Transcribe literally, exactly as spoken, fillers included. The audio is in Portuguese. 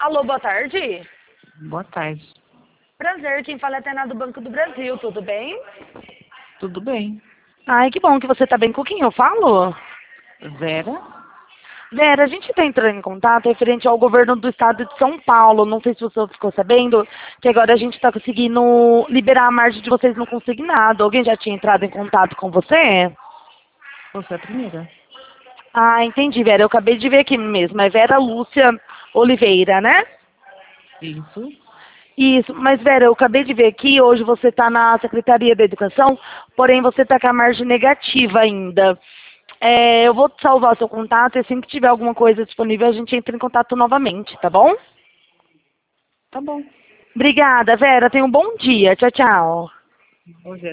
Alô, boa tarde. Boa tarde. Prazer, quem fala é a Tainá do Banco do Brasil, tudo bem? Tudo bem? Ai, que bom que você tá bem. Com quem eu falo? Vera? Vera, a gente tá entrando em contato referente ao governo do estado de São Paulo. Não sei se você ficou sabendo que agora a gente tá conseguindo liberar a margem de vocês no consignado. Alguém já tinha entrado em contato com você? Você é a primeira. Ah, entendi, Vera. Eu acabei de ver aqui mesmo. É Vera Lúcia Oliveira, né? Isso. Isso, mas Vera, eu acabei de ver aqui, hoje você está na Secretaria da Educação, porém você está com a margem negativa ainda. É, eu vou salvar seu contato e assim que tiver alguma coisa disponível a gente entra em contato novamente, tá bom? Tá bom. Obrigada, Vera. Tenha um bom dia. Tchau, tchau. Hoje